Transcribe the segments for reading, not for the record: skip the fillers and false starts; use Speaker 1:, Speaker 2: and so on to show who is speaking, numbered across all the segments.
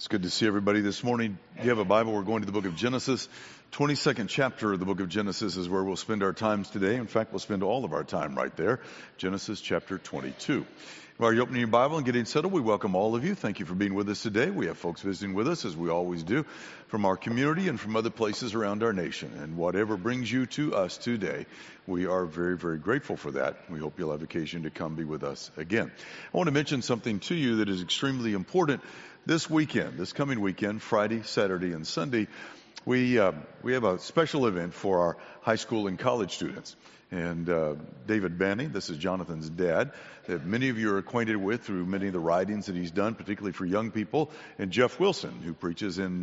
Speaker 1: It's good to see everybody this morning. If you have a Bible, we're going to the book of Genesis. 22nd chapter of the book of Genesis is where we'll spend our times today. In fact, we'll spend all of our time right there. Genesis chapter 22. While you're opening your Bible and getting settled, we welcome all of you. Thank you for being with us today. We have folks visiting with us, as we always do, from our community and from other places around our nation. And whatever brings you to us today, we are very, very grateful for that. We hope you'll have occasion to come be with us again. I want to mention something to you that is extremely important. This coming weekend, Friday, Saturday, and Sunday, we have a special event for our high school and college students. And David Banning, this is Jonathan's dad, that many of you are acquainted with through many of the writings that he's done, particularly for young people, and Jeff Wilson, who preaches in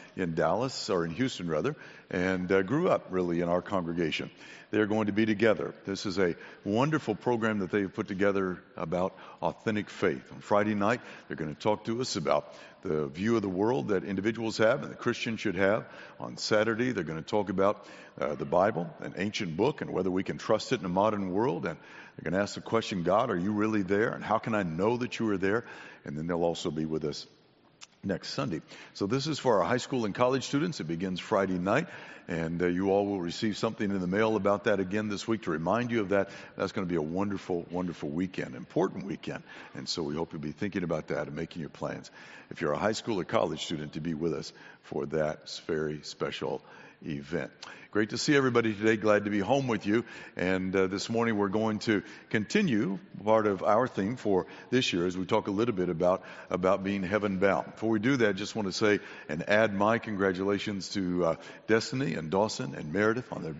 Speaker 1: Dallas, or in Houston rather, and grew up really in our congregation. They're going to be together. This is a wonderful program that they've put together about authentic faith. On Friday night, they're going to talk to us about the view of the world that individuals have and the Christians should have. On Saturday, they're going to talk about the Bible, an ancient book, and whether we can trust it in a modern world. And they're going to ask the question, God, are you really there? And how can I know that you are there? And then they'll also be with us next Sunday. So this is for our high school and college students. It begins Friday night, and you all will receive something in the mail about that again this week to remind you of that. That's going to be a wonderful, wonderful weekend, important weekend. And so we hope you'll be thinking about that and making your plans, if you're a high school or college student, to be with us for that very special event. Great to see everybody today. Glad to be home with you. And this morning we're going to continue part of our theme for this year as we talk a little bit about being heaven bound. Before we do that, just want to say and add my congratulations to Destiny and Dawson and Meredith on their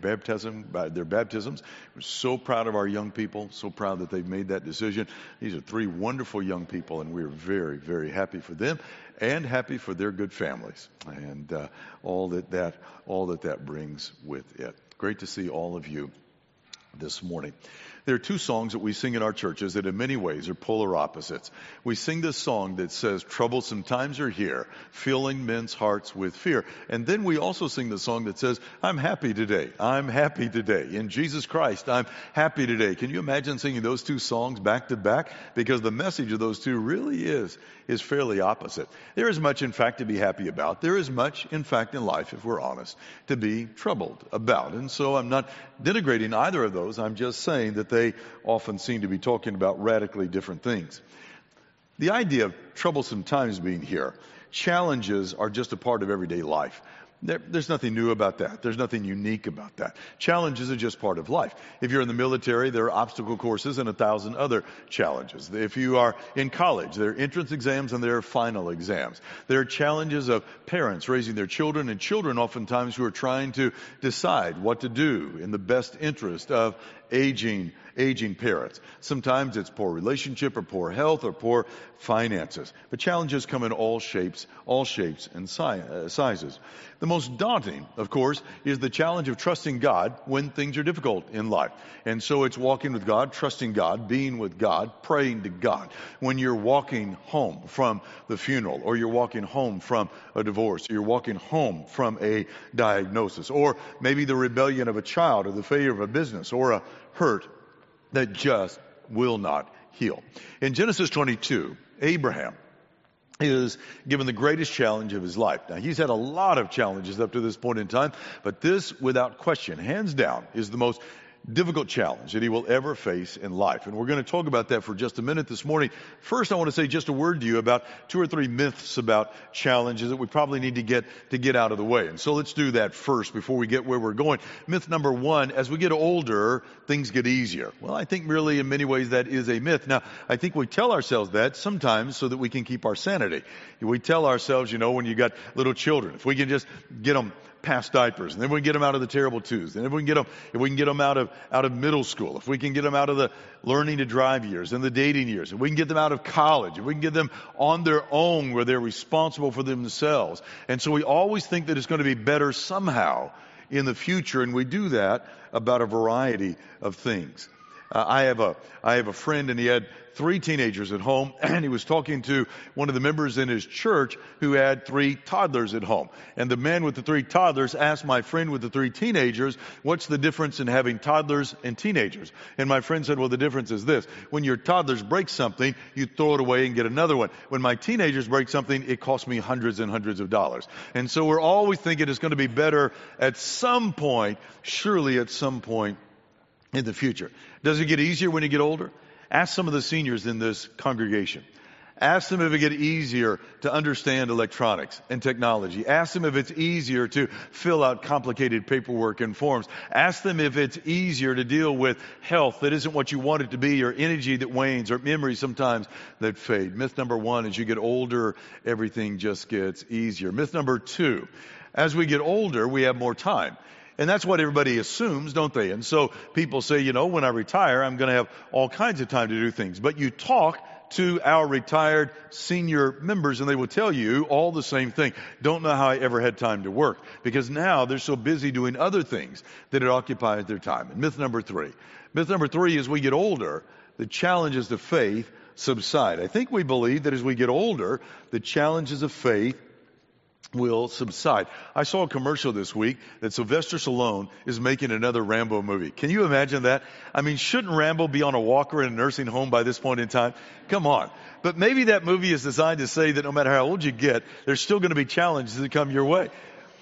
Speaker 1: baptisms. We're so proud of our young people, so proud that they've made that decision. These are three wonderful young people, and we're very, very happy for them and happy for their good families and all that brings with it. Great to see all of you this morning. There are two songs that we sing in our churches that in many ways are polar opposites. We sing this song that says, troublesome times are here, filling men's hearts with fear. And then we also sing the song that says, I'm happy today. I'm happy today. In Jesus Christ, I'm happy today. Can you imagine singing those two songs back to back? Because the message of those two really is fairly opposite. There is much, in fact, to be happy about. There is much, in fact, in life, if we're honest, to be troubled about. And so I'm not denigrating either of those. I'm just saying that they often seem to be talking about radically different things. The idea of troublesome times being here, challenges are just a part of everyday life. There's nothing new about that. There's nothing unique about that. Challenges are just part of life. If you're in the military, there are obstacle courses and 1,000 other challenges. If you are in college, there are entrance exams and there are final exams. There are challenges of parents raising their children, and children oftentimes who are trying to decide what to do in the best interest of aging parents. Sometimes it's poor relationship or poor health or poor finances. But challenges come in all shapes and sizes. The most daunting, of course, is the challenge of trusting God when things are difficult in life. And so it's walking with God, trusting God, being with God, praying to God. When you're walking home from the funeral, or you're walking home from a divorce, or you're walking home from a diagnosis, or maybe the rebellion of a child, or the failure of a business, or a hurt that just will not heal. In Genesis 22, Abraham is given the greatest challenge of his life. Now, he's had a lot of challenges up to this point in time, but this, without question, hands down, is the most difficult challenge that he will ever face in life. And we're going to talk about that for just a minute this morning. First, I want to say just a word to you about 2 or 3 myths about challenges that we probably need to get out of the way. And so let's do that first before we get where we're going. Myth number 1, as we get older, things get easier. Well, I think really in many ways that is a myth. Now, I think we tell ourselves that sometimes so that we can keep our sanity. We tell ourselves, when you got little children, if we can just get them past diapers, and then we can get them out of the terrible twos, and if we can get them out of middle school, if we can get them out of the learning to drive years and the dating years, if we can get them out of college, if we can get them on their own where they're responsible for themselves. And so we always think that it's going to be better somehow in the future, and we do that about a variety of things. I have a friend, and he had 3 teenagers at home, and he was talking to one of the members in his church who had 3 toddlers at home. And the man with the 3 toddlers asked my friend with the 3 teenagers, what's the difference in having toddlers and teenagers? And my friend said, well, the difference is this. When your toddlers break something, you throw it away and get another one. When my teenagers break something, it costs me hundreds and hundreds of dollars. And so we're always thinking it's going to be better at some point, surely at some point in the future. Does it get easier when you get older? Ask some of the seniors in this congregation. Ask them if it gets easier to understand electronics and technology. Ask them if it's easier to fill out complicated paperwork and forms. Ask them if it's easier to deal with health that isn't what you want it to be, or energy that wanes, or memories sometimes that fade. Myth number 1, as you get older, everything just gets easier. Myth number 2, as we get older, we have more time. And that's what everybody assumes, don't they? And so people say, when I retire, I'm going to have all kinds of time to do things. But you talk to our retired senior members and they will tell you all the same thing. Don't know how I ever had time to work, because now they're so busy doing other things that it occupies their time. And myth number 3. Myth number 3, as we get older, the challenges to faith subside. I think we believe that as we get older, the challenges of faith will subside. I saw a commercial this week that Sylvester Stallone is making another Rambo movie. Can you imagine that? I mean, shouldn't Rambo be on a walker in a nursing home by this point in time? Come on. But maybe that movie is designed to say that no matter how old you get, there's still going to be challenges that come your way.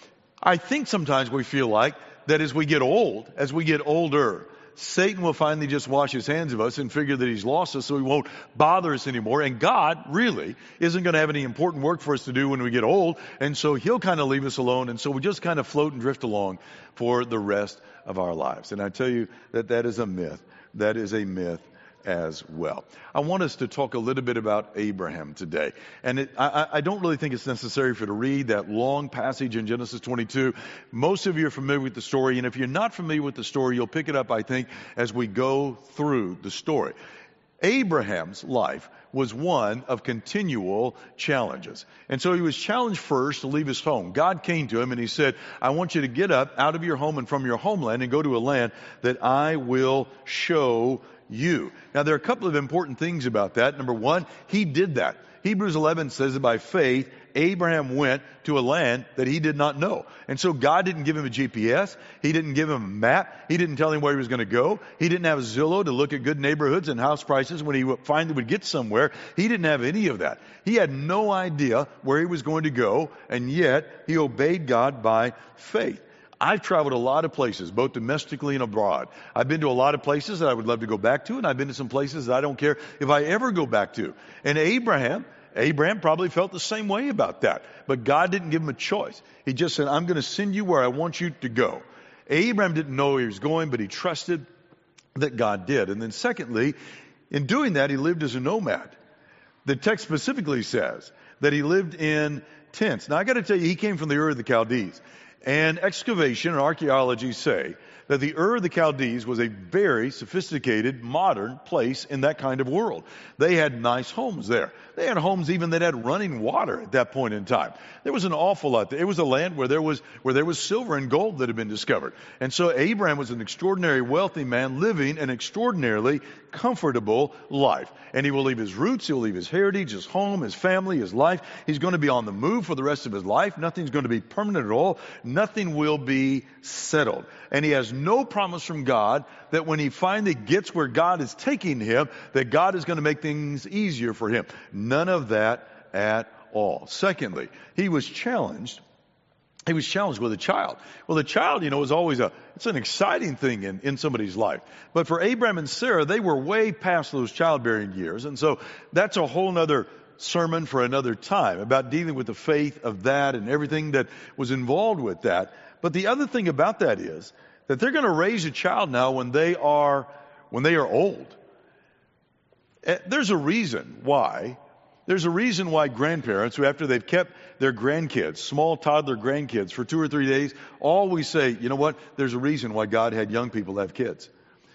Speaker 1: I think sometimes we feel like that as we get old, as we get older, Satan will finally just wash his hands of us and figure that he's lost us, so he won't bother us anymore. And God really isn't going to have any important work for us to do when we get old. And so he'll kind of leave us alone. And so we just kind of float and drift along for the rest of our lives. And I tell you that is a myth. That is a myth as well. I want us to talk a little bit about Abraham today. And I don't really think it's necessary for you to read that long passage in Genesis 22. Most of you are familiar with the story. And if you're not familiar with the story, you'll pick it up, I think, as we go through the story. Abraham's life was one of continual challenges. And so he was challenged first to leave his home. God came to him and he said, I want you to get up out of your home and from your homeland and go to a land that I will show you. Now, there are a couple of important things about that. Number 1, he did that. Hebrews 11 says that by faith, Abraham went to a land that he did not know. And so God didn't give him a GPS. He didn't give him a map. He didn't tell him where he was going to go. He didn't have Zillow to look at good neighborhoods and house prices when he finally would get somewhere. He didn't have any of that. He had no idea where he was going to go, and yet he obeyed God by faith. I've traveled a lot of places, both domestically and abroad. I've been to a lot of places that I would love to go back to, and I've been to some places that I don't care if I ever go back to. And Abraham probably felt the same way about that. But God didn't give him a choice. He just said, I'm going to send you where I want you to go. Abraham didn't know where he was going, but he trusted that God did. And then secondly, in doing that, he lived as a nomad. The text specifically says that he lived in tents. Now, I got to tell you, he came from the Ur of the Chaldees. And excavation and archaeology say that the Ur of the Chaldees was a very sophisticated, modern place in that kind of world. They had nice homes there. They had homes even that had running water at that point in time. There was an awful lot there. It was a land where there was silver and gold that had been discovered. And so Abraham was an extraordinarily wealthy man living an extraordinarily comfortable life. And he will leave his roots, he'll leave his heritage, his home, his family, his life. He's going to be on the move for the rest of his life. Nothing's going to be permanent at all. Nothing will be settled. And he has no promise from God that when he finally gets where God is taking him, that God is going to make things easier for him. None of that at all. Secondly, he was challenged. He was challenged with a child. Well, the child, is always it's an exciting thing in somebody's life. But for Abraham and Sarah, they were way past those childbearing years. And so that's a whole nother sermon for another time about dealing with the faith of that and everything that was involved with that. But the other thing about that is that they're going to raise a child now when they are old. There's a reason why. There's a reason why grandparents, who after they've kept their grandkids, small toddler grandkids, for 2 or 3 days, always say, you know what, there's a reason why God had young people have kids.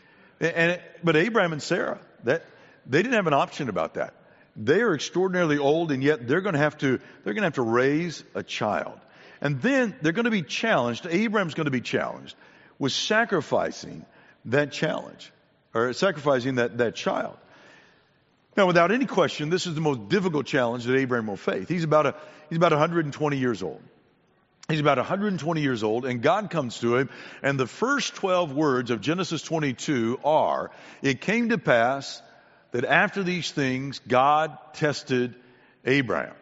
Speaker 1: But Abraham and Sarah, they didn't have an option about that. They are extraordinarily old, and yet they're going to have to raise a child. And then they're going to be challenged. Abraham's going to be challenged with sacrificing that challenge. or sacrificing that child. Now, without any question, this is the most difficult challenge that Abraham will face. He's about 120 years old. He's about 120 years old, and God comes to him, and the first 12 words of Genesis 22 are, "It came to pass that after these things, God tested Abraham."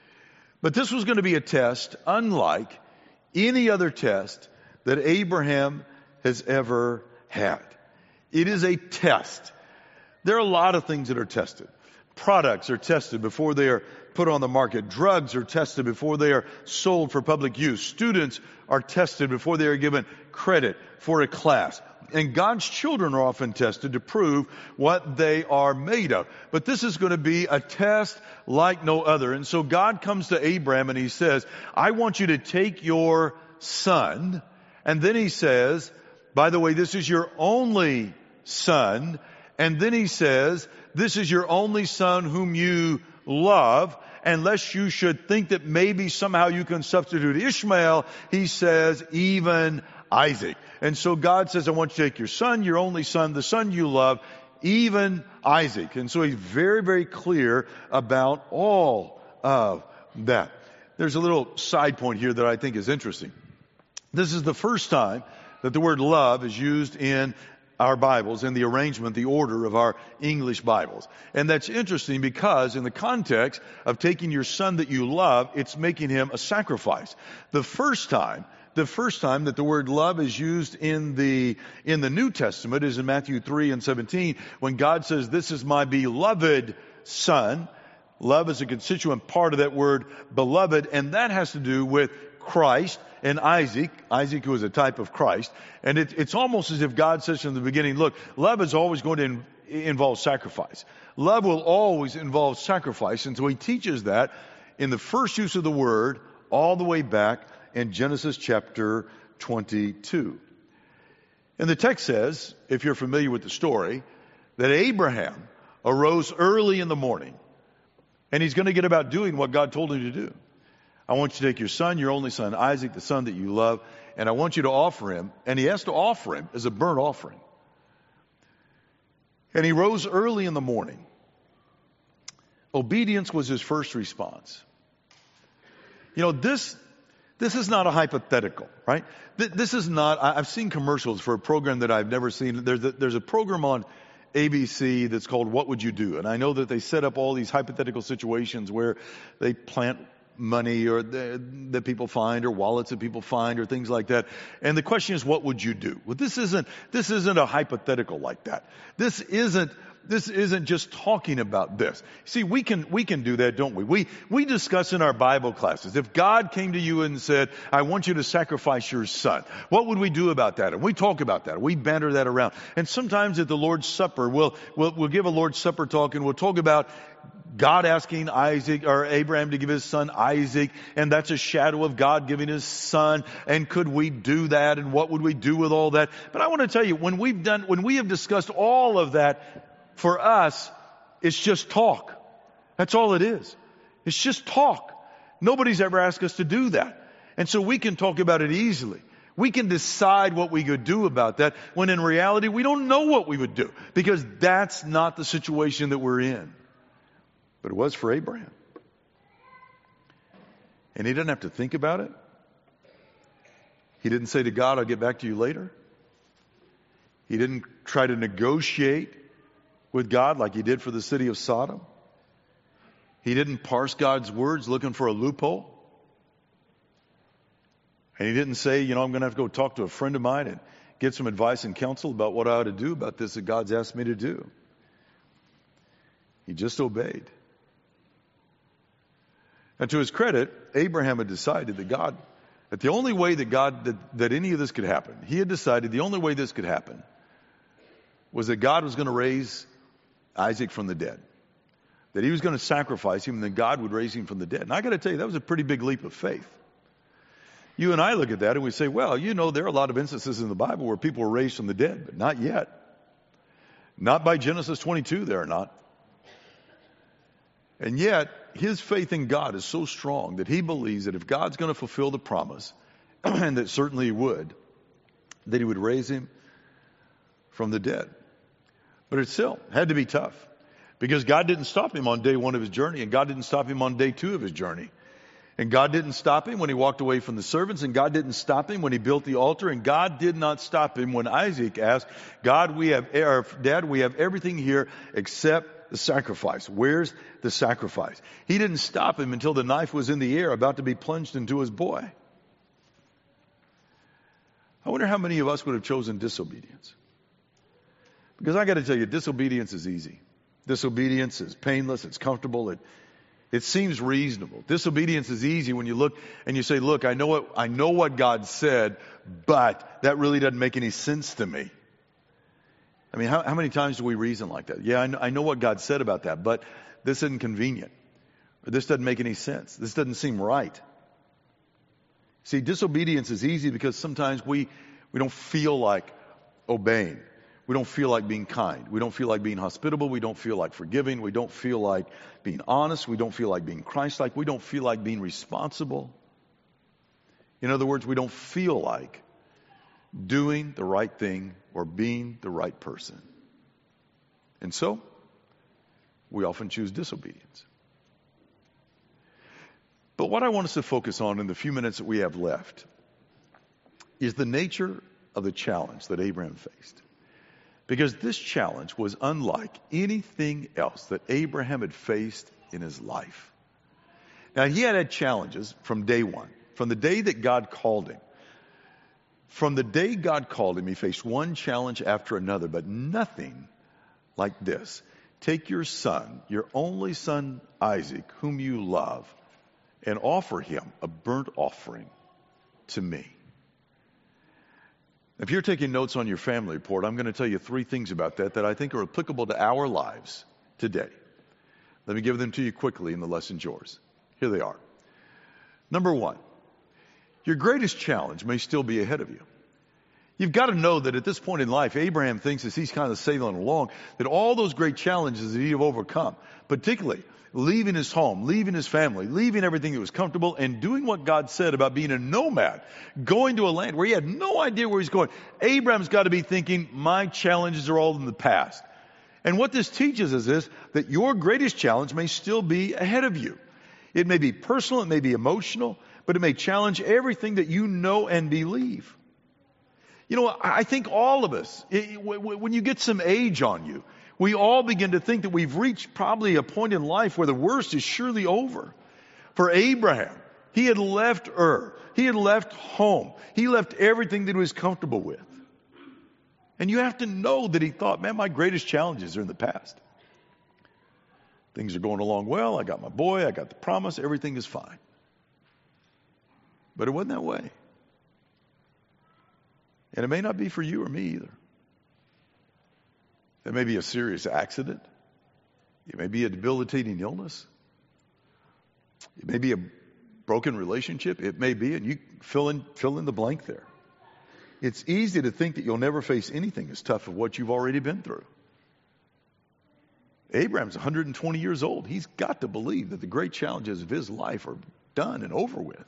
Speaker 1: But this was going to be a test unlike any other test that Abraham has ever had. It is a test. There are a lot of things that are tested. Products are tested before they are put on the market. Drugs are tested before they are sold for public use. Students are tested before they are given credit for a class. And God's children are often tested to prove what they are made of. But this is going to be a test like no other. And so God comes to Abraham and he says, "I want you to take your son." And then he says, "By the way, this is your only son." And then he says, "This is your only son whom you love. Unless you should think that maybe somehow you can substitute Ishmael," he says, "even Isaac." And so God says, "I want you to take your son, your only son, the son you love, even Isaac." And so he's very, very clear about all of that. There's a little side point here that I think is interesting. This is the first time that the word love is used in our Bibles, in the arrangement, the order of our English Bibles. And that's interesting because in the context of taking your son that you love, it's making him a sacrifice. The first time that the word love is used in the New Testament is in Matthew 3:17, when God says, "This is my beloved son." Love is a constituent part of that word beloved, and that has to do with Christ and Isaac who is a type of Christ. And it's almost as if God says from the beginning, look, love is always going to involve sacrifice. Love will always involve sacrifice. And so he teaches that in the first use of the word all the way back in Genesis chapter 22. And the text says, if you're familiar with the story, that Abraham arose early in the morning, and he's going to get about doing what God told him to do. "I want you to take your son, your only son, Isaac, the son that you love, and I want you to offer him." And he has to offer him as a burnt offering. And he rose early in the morning. Obedience was his first response. You know, this is not a hypothetical, right? This is not, I've seen commercials for a program that I've never seen. There's a program on ABC that's called What Would You Do? And I know that they set up all these hypothetical situations where they plant money or that people find, or wallets that people find, or things like that. And the question is, what would you do? Well, this isn't a hypothetical like that. This isn't just talking about this. See, we can do that, don't we? We discuss in our Bible classes. If God came to you and said, "I want you to sacrifice your son," what would we do about that? And we talk about that. We banter that around. And sometimes at the Lord's Supper, we'll give a Lord's Supper talk, and we'll talk about God asking Isaac or Abraham to give his son Isaac, and that's a shadow of God giving his son. And could we do that? And what would we do with all that? But I want to tell you, when we have discussed all of that, for us, it's just talk. That's all it is. It's just talk. Nobody's ever asked us to do that. And so we can talk about it easily. We can decide what we could do about that, when in reality we don't know what we would do, because that's not the situation that we're in. But it was for Abraham. And he didn't have to think about it. He didn't say to God, "I'll get back to you later." He didn't try to negotiate with God like he did for the city of Sodom. He didn't parse God's words looking for a loophole. And he didn't say, "I'm going to have to go talk to a friend of mine and get some advice and counsel about what I ought to do about this that God's asked me to do." He just obeyed. And to his credit, Abraham had decided that the only way that any of this could happen, he had decided the only way this could happen was that God was going to raise Isaac from the dead. That he was going to sacrifice him, and that God would raise him from the dead. And I got to tell you, that was a pretty big leap of faith. You and I look at that and we say, well, there are a lot of instances in the Bible where people were raised from the dead, but not yet. Not by Genesis 22, they are not. And yet, his faith in God is so strong that he believes that if God's going to fulfill the promise, and that certainly he would, that he would raise him from the dead. But it still had to be tough because God didn't stop him on day one of his journey, and God didn't stop him on day two of his journey. And God didn't stop him when he walked away from the servants, and God didn't stop him when he built the altar, and God did not stop him when Isaac asked, Dad, we have everything here except the sacrifice. Where's the sacrifice? He didn't stop him until the knife was in the air about to be plunged into his boy. I wonder how many of us would have chosen disobedience. Because I got to tell you, disobedience is easy. Disobedience is painless, it's comfortable, it seems reasonable. Disobedience is easy when you look and you say, look, I know what God said, but that really doesn't make any sense to me. I mean, how many times do we reason like that? Yeah, I know what God said about that, but this isn't convenient. Or this doesn't make any sense. This doesn't seem right. See, disobedience is easy because sometimes we don't feel like obeying. We don't feel like being kind. We don't feel like being hospitable. We don't feel like forgiving. We don't feel like being honest. We don't feel like being Christ-like. We don't feel like being responsible. In other words, we don't feel like doing the right thing or being the right person. And so, we often choose disobedience. But what I want us to focus on in the few minutes that we have left is the nature of the challenge that Abraham faced. Because this challenge was unlike anything else that Abraham had faced in his life. Now, he had challenges from day one, from the day that God called him. From the day God called him, he faced one challenge after another, but nothing like this. Take your son, your only son Isaac, whom you love, and offer him a burnt offering to me. If you're taking notes on your family report, I'm going to tell you 3 things about that I think are applicable to our lives today. Let me give them to you quickly and the lesson's yours. Here they are. Number 1, your greatest challenge may still be ahead of you. You've got to know that at this point in life, Abraham thinks as he's kind of sailing along, that all those great challenges that he have overcome, particularly leaving his home, leaving his family, leaving everything that was comfortable, and doing what God said about being a nomad, going to a land where he had no idea where he's going. Abraham's got to be thinking, my challenges are all in the past. And what this teaches us is that your greatest challenge may still be ahead of you. It may be personal, it may be emotional, but it may challenge everything that you know and believe. You know, I think all of us, when you get some age on you, we all begin to think that we've reached probably a point in life where the worst is surely over. For Abraham, he had left Ur. He had left home. He left everything that he was comfortable with. And you have to know that he thought, man, my greatest challenges are in the past. Things are going along well. I got my boy. I got the promise. Everything is fine. But it wasn't that way. And it may not be for you or me either. It may be a serious accident. It may be a debilitating illness. It may be a broken relationship. It may be, and you fill in the blank there. It's easy to think that you'll never face anything as tough as what you've already been through. Abraham's 120 years old. He's got to believe that the great challenges of his life are done and over with.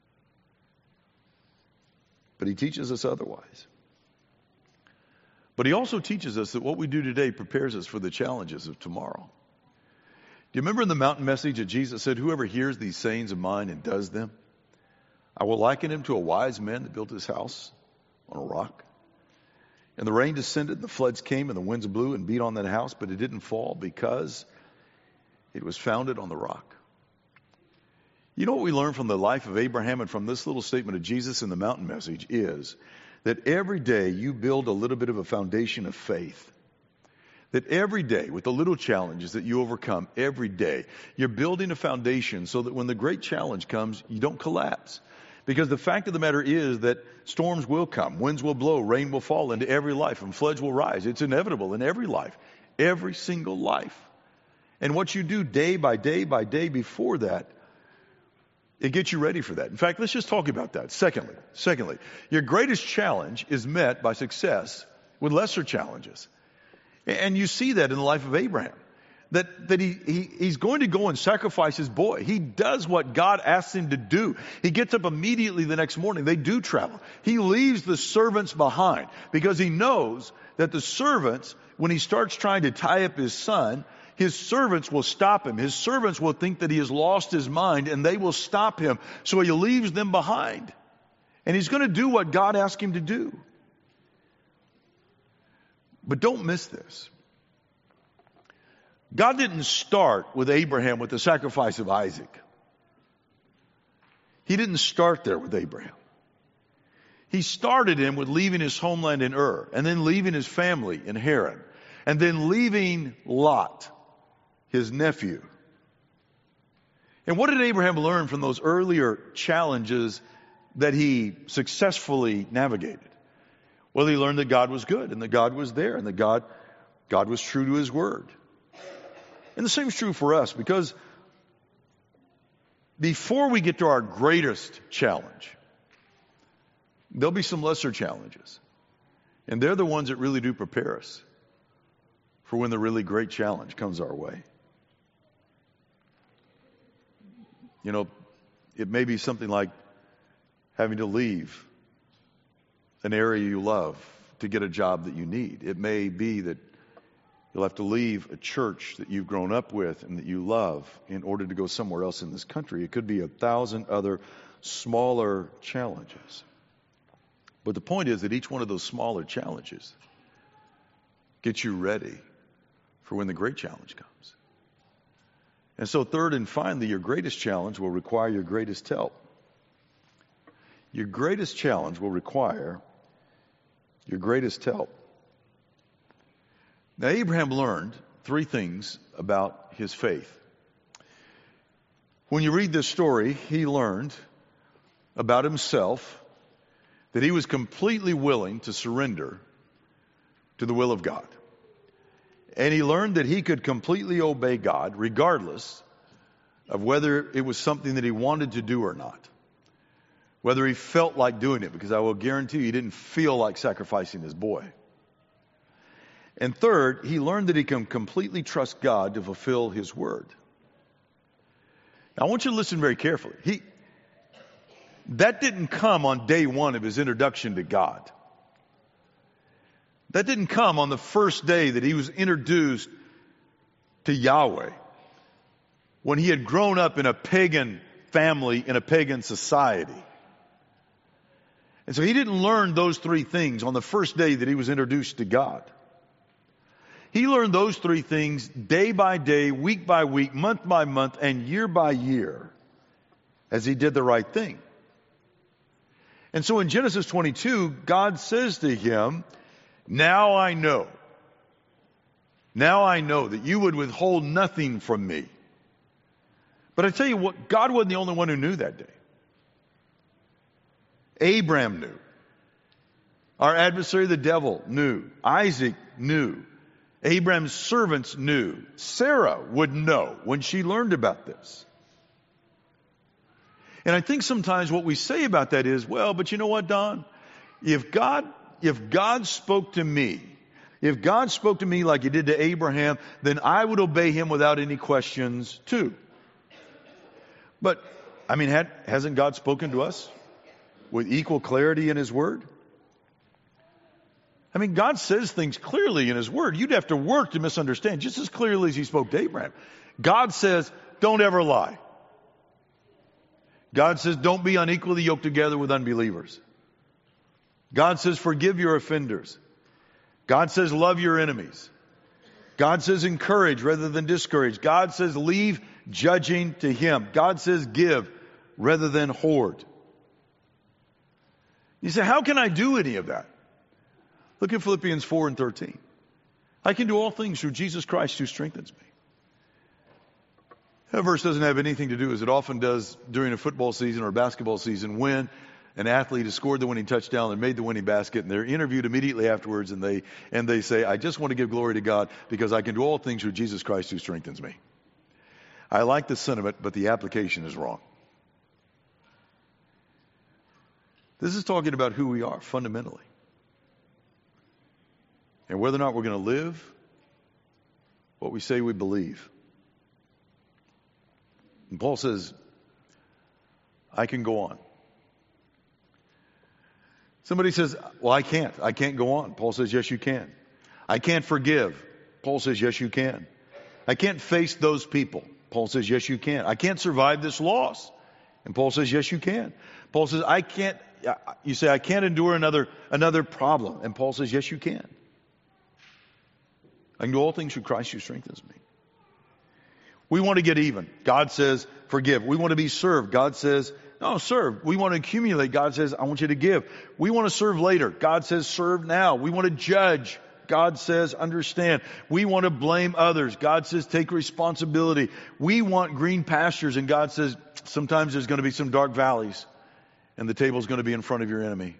Speaker 1: But he teaches us otherwise. But he also teaches us that what we do today prepares us for the challenges of tomorrow. Do you remember in the mountain message that Jesus said, whoever hears these sayings of mine and does them, I will liken him to a wise man that built his house on a rock. And the rain descended, and the floods came, and the winds blew and beat on that house, but it didn't fall because it was founded on the rock. You know what we learn from the life of Abraham and from this little statement of Jesus in the mountain message is that every day you build a little bit of a foundation of faith. That every day, with the little challenges that you overcome, every day, you're building a foundation so that when the great challenge comes, you don't collapse. Because the fact of the matter is that storms will come, winds will blow, rain will fall into every life, and floods will rise. It's inevitable in every life, every single life. And what you do day by day by day before that, it gets you ready for that. In fact, let's just talk about that. Secondly, your greatest challenge is met by success with lesser challenges. And you see that in the life of Abraham. that he's going to go and sacrifice his boy. He does what God asks him to do. He gets up immediately the next morning. They do travel. He leaves the servants behind because he knows that the servants, when he starts trying to tie up his son, his servants will stop him. His servants will think that he has lost his mind and they will stop him. So he leaves them behind. And he's going to do what God asked him to do. But don't miss this. God didn't start with Abraham with the sacrifice of Isaac. He didn't start there with Abraham. He started him with leaving his homeland in Ur, and then leaving his family in Haran, and then leaving Lot, his nephew. And what did Abraham learn from those earlier challenges that he successfully navigated? Well, he learned that God was good, and that God was there, and that God was true to his word. And the same is true for us, because before we get to our greatest challenge, there'll be some lesser challenges. And they're the ones that really do prepare us for when the really great challenge comes our way. You know, it may be something like having to leave an area you love to get a job that you need. It may be that you'll have to leave a church that you've grown up with and that you love in order to go somewhere else in this country. It could be 1,000 other smaller challenges. But the point is that each one of those smaller challenges gets you ready for when the great challenge comes. And so third and finally, your greatest challenge will require your greatest help. Your greatest challenge will require your greatest help. Now, Abraham learned 3 things about his faith. When you read this story, he learned about himself that he was completely willing to surrender to the will of God. And he learned that he could completely obey God regardless of whether it was something that he wanted to do or not. Whether he felt like doing it, because I will guarantee you he didn't feel like sacrificing his boy. And third, he learned that he can completely trust God to fulfill his word. Now, I want you to listen very carefully. That didn't come on day one of his introduction to God. That didn't come on the first day that he was introduced to Yahweh, when he had grown up in a pagan family, in a pagan society. And so he didn't learn those 3 things on the first day that he was introduced to God. He learned those 3 things day by day, week by week, month by month, and year by year as he did the right thing. And so in Genesis 22, God says to him, now I know that you would withhold nothing from me. But I tell you what, God wasn't the only one who knew that day. Abraham knew. Our adversary, the devil, knew. Isaac knew. Abraham's servants knew. Sarah would know when she learned about this. And I think sometimes what we say about that is, well, but you know what, Don? If God spoke to me, if God spoke to me like he did to Abraham, then I would obey him without any questions too. But, I mean, hasn't God spoken to us with equal clarity in his word? I mean, God says things clearly in his word. You'd have to work to misunderstand just as clearly as he spoke to Abraham. God says, don't ever lie. God says, don't be unequally yoked together with unbelievers. God says, forgive your offenders. God says, love your enemies. God says, encourage rather than discourage. God says, leave judging to him. God says, give rather than hoard. You say, how can I do any of that? Look at Philippians 4:13. I can do all things through Jesus Christ who strengthens me. That verse doesn't have anything to do, as it often does during a football season or a basketball season, when an athlete has scored the winning touchdown and made the winning basket, and they're interviewed immediately afterwards, and they say, I just want to give glory to God because I can do all things through Jesus Christ who strengthens me. I like the sentiment, but the application is wrong. This is talking about who we are fundamentally. And whether or not we're going to live what we say we believe. And Paul says, I can go on. Somebody says, well, I can't. I can't go on. Paul says, yes, you can. I can't forgive. Paul says, yes, you can. I can't face those people. Paul says, yes, you can. I can't survive this loss. And Paul says, yes, you can. Paul says, you say, I can't endure another problem. And Paul says, yes, you can. I can do all things through Christ who strengthens me. We want to get even. God says, forgive. We want to be served. God says, no, serve. We want to accumulate. God says, I want you to give. We want to serve later. God says, serve now. We want to judge. God says, understand. We want to blame others. God says, take responsibility. We want green pastures. And God says, sometimes there's going to be some dark valleys. And the table's going to be in front of your enemy.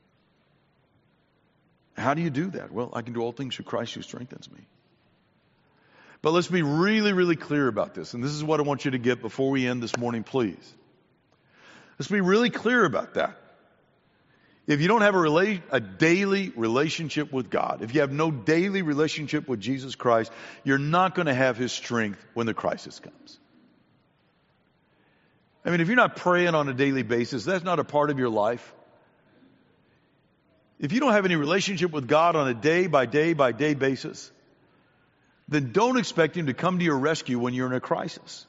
Speaker 1: How do you do that? Well, I can do all things through Christ who strengthens me. But let's be really, really clear about this. And this is what I want you to get before we end this morning, please. Let's be really clear about that. If you don't have a daily relationship with God, if you have no daily relationship with Jesus Christ, you're not going to have His strength when the crisis comes. I mean, if you're not praying on a daily basis, that's not a part of your life. If you don't have any relationship with God on a day by day by day basis, then don't expect Him to come to your rescue when you're in a crisis.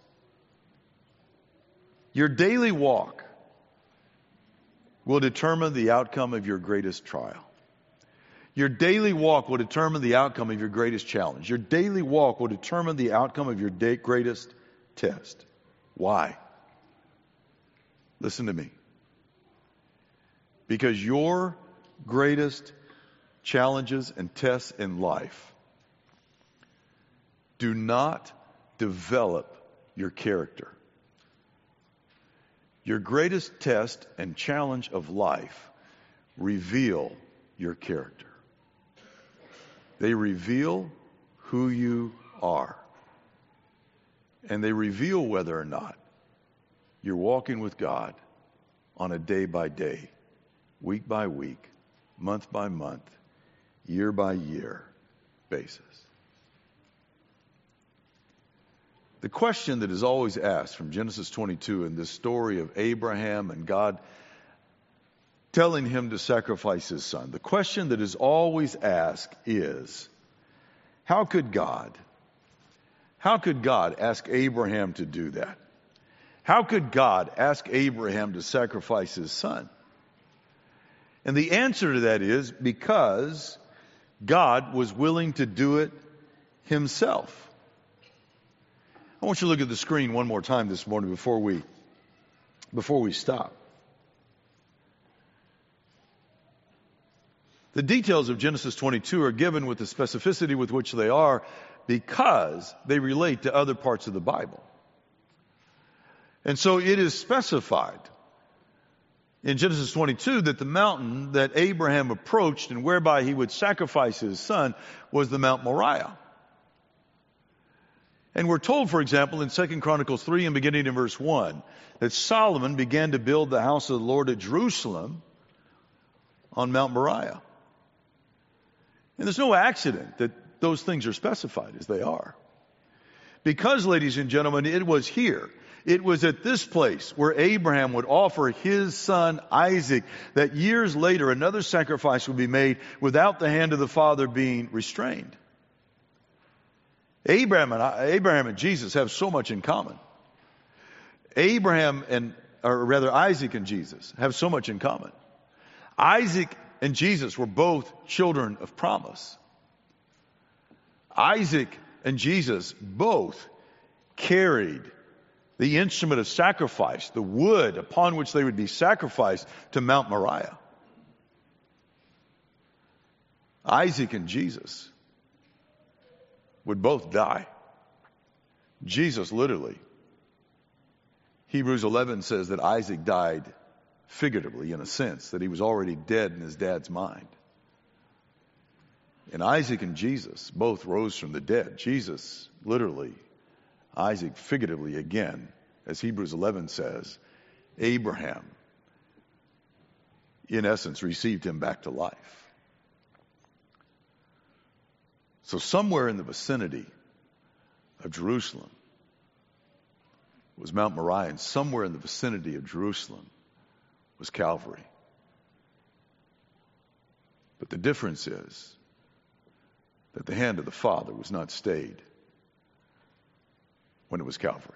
Speaker 1: Your daily walk will determine the outcome of your greatest trial. Your daily walk will determine the outcome of your greatest challenge. Your daily walk will determine the outcome of your greatest test. Why? Listen to me. Because your greatest challenges and tests in life do not develop your character. Your greatest test and challenge of life reveal your character. They reveal who you are. And they reveal whether or not you're walking with God on a day by day, week by week, month by month, year by year basis. The question that is always asked from Genesis 22 in this story of Abraham and God telling him to sacrifice his son, the question that is always asked is, how could God ask Abraham to do that? How could God ask Abraham to sacrifice his son? And the answer to that is because God was willing to do it Himself. I want you to look at the screen one more time this morning before we stop. The details of Genesis 22 are given with the specificity with which they are because they relate to other parts of the Bible. And so it is specified in Genesis 22 that the mountain that Abraham approached and whereby he would sacrifice his son was the Mount Moriah. And we're told, for example, in 2 Chronicles 3 and beginning in verse 1, that Solomon began to build the house of the Lord at Jerusalem on Mount Moriah. And there's no accident that those things are specified as they are. Because, ladies and gentlemen, it was here. It was at this place where Abraham would offer his son Isaac that years later another sacrifice would be made without the hand of the Father being restrained. Abraham and Jesus have so much in common. Isaac and Jesus have so much in common. Isaac and Jesus were both children of promise. Isaac and Jesus both carried the instrument of sacrifice, the wood upon which they would be sacrificed, to Mount Moriah. Isaac and Jesus would both die. Jesus literally. Hebrews 11 says that Isaac died figuratively, in a sense, that he was already dead in his dad's mind. And Isaac and Jesus both rose from the dead. Jesus literally, Isaac figuratively again, as Hebrews 11 says, Abraham, in essence, received him back to life. So somewhere in the vicinity of Jerusalem was Mount Moriah, and somewhere in the vicinity of Jerusalem was Calvary. But the difference is that the hand of the Father was not stayed when it was Calvary.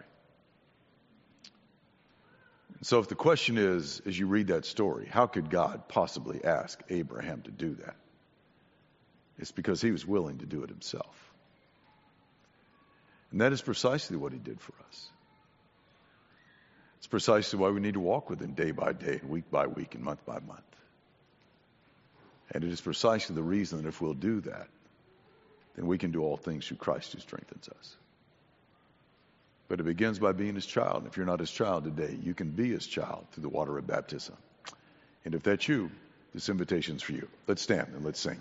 Speaker 1: So if the question is, as you read that story, how could God possibly ask Abraham to do that? It's because he was willing to do it himself. And that is precisely what he did for us. It's precisely why we need to walk with him day by day, and week by week, and month by month. And it is precisely the reason that if we'll do that, then we can do all things through Christ who strengthens us. But it begins by being his child. And if you're not his child today, you can be his child through the water of baptism. And if that's you, this invitation's for you. Let's stand and let's sing.